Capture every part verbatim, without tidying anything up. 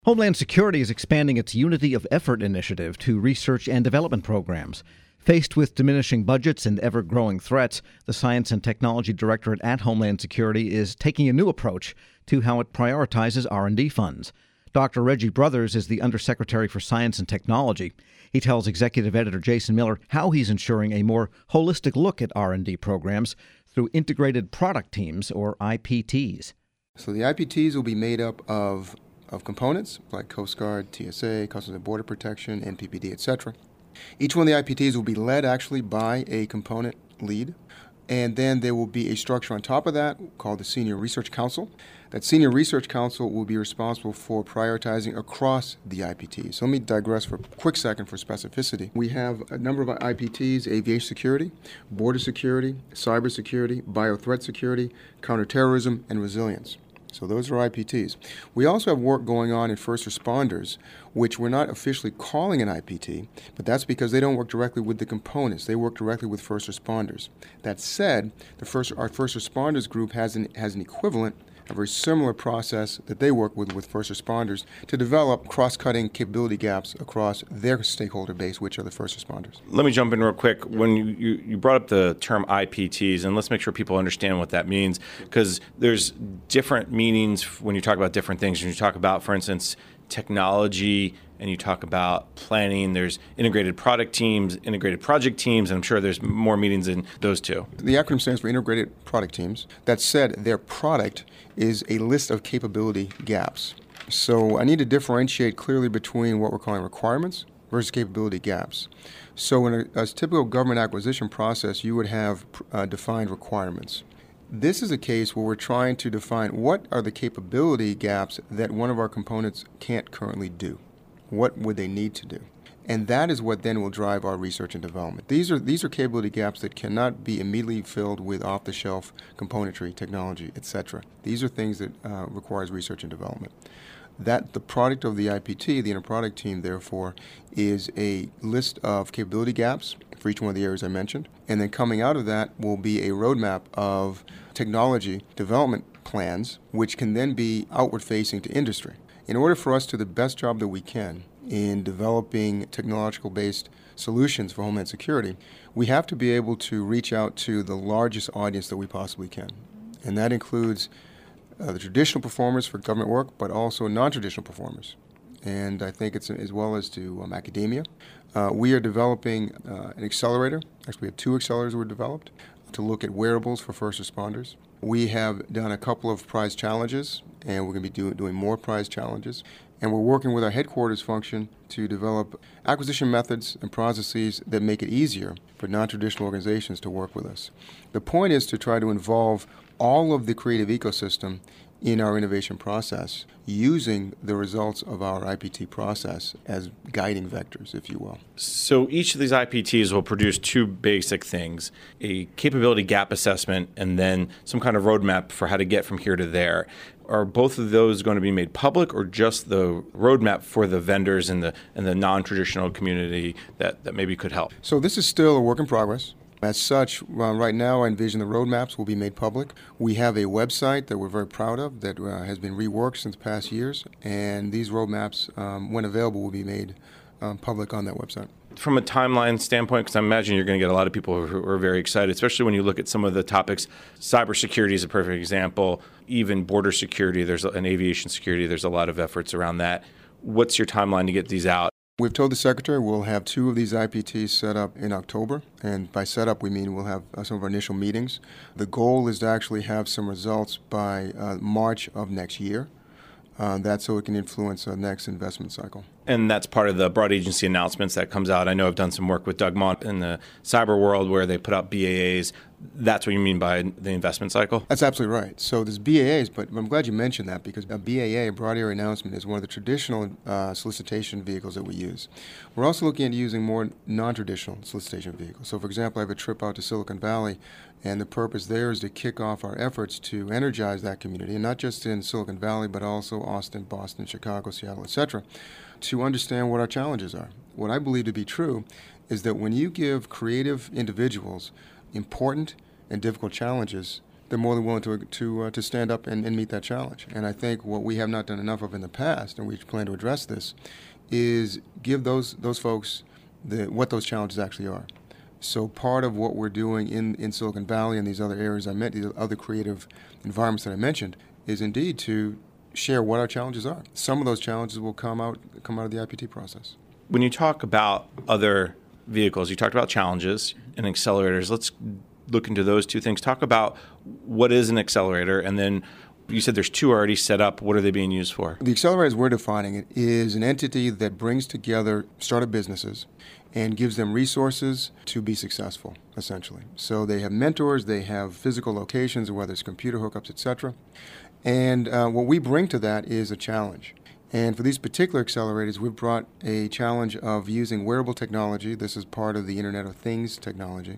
Homeland Security is expanding its Unity of Effort initiative to research and development programs. Faced with diminishing budgets and ever-growing threats, the Science and Technology Directorate at Homeland Security is taking a new approach to how it prioritizes R and D funds. Doctor Reggie Brothers is the Undersecretary for Science and Technology. He tells Executive Editor Jason Miller how he's ensuring a more holistic look at R and D programs through integrated product teams, or I P Ts. So the I P Ts will be made up of of components like Coast Guard, T S A, Customs and Border Protection, N P P D, et cetera. Each one of the I P Ts will be led actually by a component lead, and then there will be a structure on top of that called the Senior Research Council. That Senior Research Council will be responsible for prioritizing across the I P Ts. So let me digress for a quick second for specificity. We have a number of I P Ts: aviation security, border security, cyber security, biothreat security, counterterrorism, and resilience. So those are I P Ts. We also have work going on in first responders, which we're not officially calling an I P T, but that's because they don't work directly with the components. They work directly with first responders. That said, the first, our first responders group has an, has an equivalent, a very similar process that they work with with first responders to develop cross-cutting capability gaps across their stakeholder base, which are the first responders. Let me jump in real quick. When you, you, you brought up the term I P Ts, and let's make sure people understand what that means, because there's different meanings when you talk about different things. When you talk about, for instance, technology, and you talk about planning, there's integrated product teams, integrated project teams, and I'm sure there's more meanings in those two. The acronym stands for integrated product teams. That said, their product is a list of capability gaps. So I need to differentiate clearly between what we're calling requirements versus capability gaps. So in a, a typical government acquisition process, you would have uh, defined requirements. This is a case where we're trying to define what are the capability gaps that one of our components can't currently do. What would they need to do? And that is what then will drive our research and development. These are these are capability gaps that cannot be immediately filled with off-the-shelf componentry, technology, et cetera. These are things that uh, requires research and development. That the product of the I P T, the interproduct team, therefore, is a list of capability gaps for each one of the areas I mentioned. And then coming out of that will be a roadmap of technology development plans, which can then be outward-facing to industry. In order for us to do the best job that we can in developing technological-based solutions for Homeland Security, we have to be able to reach out to the largest audience that we possibly can. And that includes uh, the traditional performers for government work, but also non-traditional performers. And I think it's as well as to um, academia. Uh, we are developing uh, an accelerator. Actually, we have two accelerators we've developed to look at wearables for first responders. We have done a couple of prize challenges, and we're going to be do, doing more prize challenges. And we're working with our headquarters function to develop acquisition methods and processes that make it easier for non-traditional organizations to work with us. The point is to try to involve all of the creative ecosystem in our innovation process, using the results of our I P T process as guiding vectors, if you will. So each of these I P Ts will produce two basic things: a capability gap assessment and then some kind of roadmap for how to get from here to there. Are both of those going to be made public, or just the roadmap for the vendors and the and the non-traditional community that, that maybe could help? So this is still a work in progress. As such, uh, right now I envision the roadmaps will be made public. We have a website that we're very proud of that uh, has been reworked since past years, and these roadmaps, um, when available, will be made um, public on that website. From a timeline standpoint, because I imagine you're going to get a lot of people who are very excited, especially when you look at some of the topics. Cybersecurity is a perfect example. Even border security, there's an aviation security, there's a lot of efforts around that. What's your timeline to get these out? We've told the Secretary we'll have two of these I P Ts set up in October, and by set up we mean we'll have uh, some of our initial meetings. The goal is to actually have some results by uh, March of next year. Uh, that's so it can influence our next investment cycle. And that's part of the broad agency announcements that comes out. I know I've done some work with Doug Mont in the cyber world where they put out B A As. That's what you mean by the investment cycle? That's absolutely right. So there's B A As, but I'm glad you mentioned that, because a B A A, a broad area announcement, is one of the traditional uh, solicitation vehicles that we use. We're also looking at using more non-traditional solicitation vehicles. So for example, I have a trip out to Silicon Valley, and the purpose there is to kick off our efforts to energize that community, and not just in Silicon Valley, but also Austin, Boston, Chicago, Seattle, et cetera, to understand what our challenges are. What I believe to be true is that when you give creative individuals important and difficult challenges, they're more than willing to to uh, to stand up and, and meet that challenge. And I think what we have not done enough of in the past, and we plan to address this, is give those those folks the, what those challenges actually are. So part of what we're doing in, in Silicon Valley and these other areas I met, these other creative environments that I mentioned, is indeed to share what our challenges are. Some of those challenges will come out come out of the I P T process. When you talk about other vehicles, you talked about challenges and accelerators. Let's look into those two things. Talk about what is an accelerator, and then you said there's two already set up. What are they being used for? The accelerator, as we're defining it, is an entity that brings together startup businesses and gives them resources to be successful, essentially. So they have mentors, they have physical locations, whether it's computer hookups, et cetera. And uh, what we bring to that is a challenge. And for these particular accelerators, we've brought a challenge of using wearable technology, this is part of the Internet of Things technology,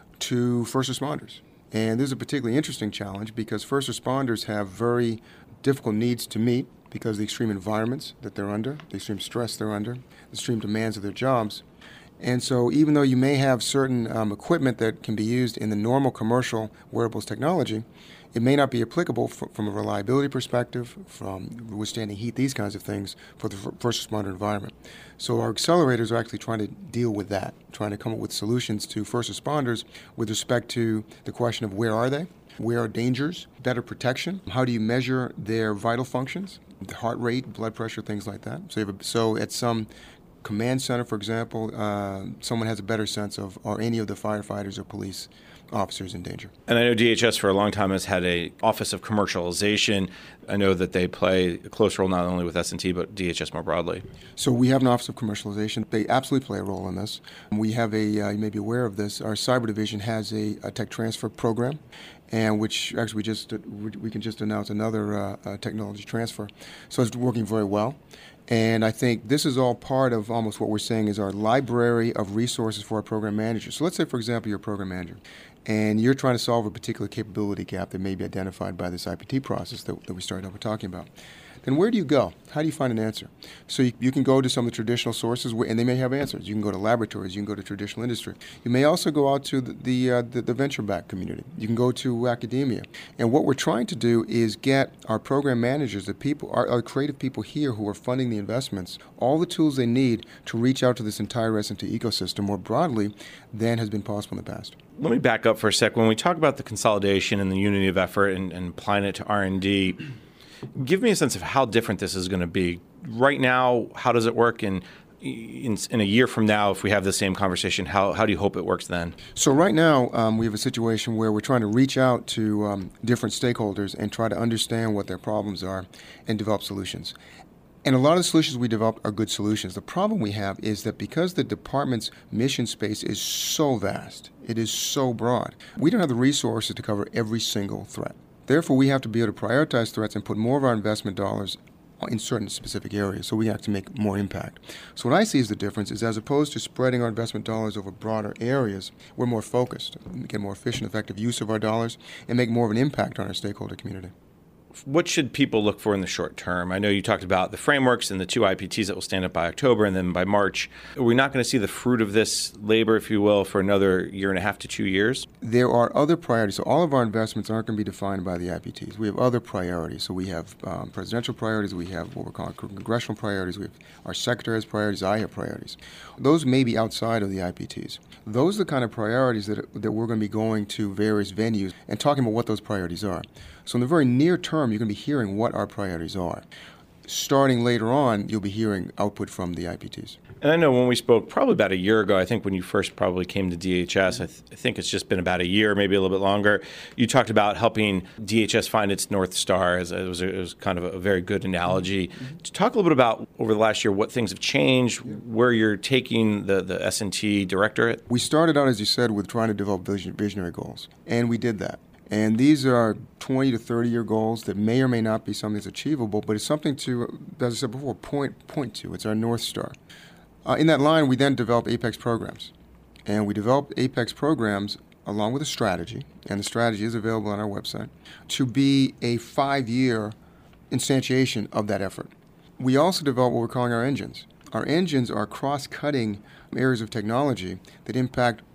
to first responders. And this is a particularly interesting challenge because first responders have very difficult needs to meet because of the extreme environments that they're under, the extreme stress they're under, the extreme demands of their jobs. And so even though you may have certain um, equipment that can be used in the normal commercial wearables technology, it may not be applicable f- from a reliability perspective, from withstanding heat, these kinds of things for the f- first responder environment. So our accelerators are actually trying to deal with that, trying to come up with solutions to first responders with respect to the question of where are they, where are dangers, better protection, how do you measure their vital functions, the heart rate, blood pressure, things like that. So, you have a, so at some command center, for example, uh, someone has a better sense of are any of the firefighters or police officers in danger. And I know D H S for a long time has had a Office of Commercialization. I know that they play a close role not only with S and T, but D H S more broadly. So we have an Office of Commercialization. They absolutely play a role in this. We have a, uh, you may be aware of this, our cyber division has a, a tech transfer program, and which actually we just, we can just announce another uh, uh, technology transfer. So it's working very well. And I think this is all part of almost what we're saying is our library of resources for our program managers. So let's say, for example, you're a program manager, and you're trying to solve a particular capability gap that may be identified by this I P T process that, that we started off talking about. Then where do you go? How do you find an answer? So you, you can go to some of the traditional sources, where, and they may have answers. You can go to laboratories. You can go to traditional industry. You may also go out to the the, uh, the, the venture-backed community. You can go to academia. And what we're trying to do is get our program managers, the people, our, our creative people here who are funding the investments, all the tools they need to reach out to this entire S and T ecosystem more broadly than has been possible in the past. Let me back up for a sec. When we talk about the consolidation and the unity of effort and, and applying it to R and D, give me a sense of how different this is going to be. Right now, how does it work? And in, in a year from now, if we have the same conversation, how, how do you hope it works then? So right now, um, we have a situation where we're trying to reach out to um, different stakeholders and try to understand what their problems are and develop solutions. And a lot of the solutions we develop are good solutions. The problem we have is that because the department's mission space is so vast, it is so broad, we don't have the resources to cover every single threat. Therefore, we have to be able to prioritize threats and put more of our investment dollars in certain specific areas so we have to make more impact. So what I see as the difference is as opposed to spreading our investment dollars over broader areas, we're more focused, get more efficient, effective use of our dollars, and make more of an impact on our stakeholder community. What should people look for in the short term? I know you talked about the frameworks and the two I P Ts that will stand up by October and then by March. Are we not going to see the fruit of this labor, if you will, for another year and a half to two years? There are other priorities. So all of our investments aren't going to be defined by the I P Ts. We have other priorities. So we have um, presidential priorities. We have what we're calling congressional priorities. We have our secretary has priorities. I have priorities. Those may be outside of the I P Ts. Those are the kind of priorities that, that we're going to be going to various venues and talking about what those priorities are. So in the very near term, you're going to be hearing what our priorities are. Starting later on, you'll be hearing output from the I P Ts. And I know when we spoke probably about a year ago, I think when you first probably came to D H S, I, th- I think it's just been about a year, maybe a little bit longer, you talked about helping D H S find its North Star. As it was, a, it was kind of a very good analogy. Mm-hmm. To talk a little bit about over the last year what things have changed, yeah. where you're taking the, the S and T directorate. We started out, as you said, with trying to develop vision, visionary goals, and we did that. And these are twenty to thirty year goals that may or may not be something that's achievable, but it's something to, as I said before, point point to. It's our North Star. Uh, in that line, we then developed APEX programs. And we developed APEX programs along with a strategy, and the strategy is available on our website, to be a five-year instantiation of that effort. We also developed what we're calling our engines. Our engines are cross-cutting areas of technology that impact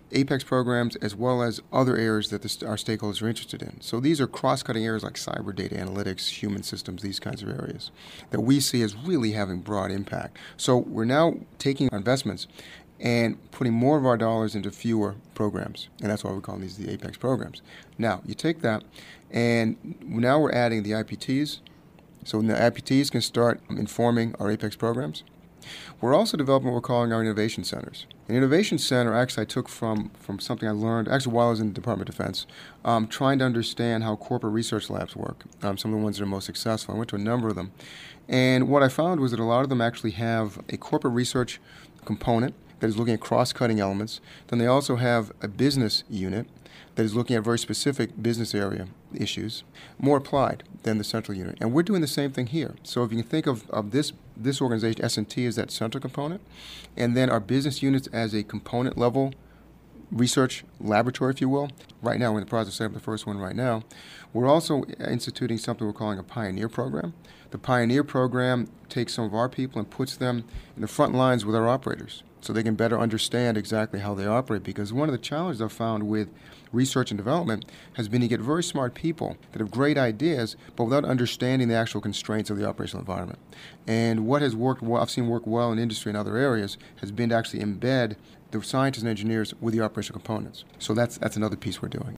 APEX programs as well as other areas that the, our stakeholders are interested in. So these are cross-cutting areas like cyber, data analytics, human systems, these kinds of areas that we see as really having broad impact. So we're now taking our investments and putting more of our dollars into fewer programs, and that's why we call these the APEX programs. Now, you take that, and now we're adding the I P Ts, so the I P Ts can start informing our APEX programs. We're also developing what we're calling our innovation centers. An innovation center, actually, I took from, from something I learned, actually, while I was in the Department of Defense, um, trying to understand how corporate research labs work, um, some of the ones that are most successful. I went to a number of them. And what I found was that a lot of them actually have a corporate research component that is looking at cross-cutting elements. Then they also have a business unit that is looking at very specific business area issues, more applied than the central unit. And we're doing the same thing here. So if you can think of, of this, this organization, S and T, as that central component, and then our business units as a component level research laboratory, if you will. Right now, we're in the process of setting up the first one right now. We're also instituting something we're calling a Pioneer program. The Pioneer program takes some of our people and puts them in the front lines with our operators so they can better understand exactly how they operate. Because one of the challenges I've found with research and development has been to get very smart people that have great ideas, but without understanding the actual constraints of the operational environment. And what has worked well, I've seen work well in industry and other areas, has been to actually embed the scientists and engineers with the operational components. So that's that's another piece we're doing.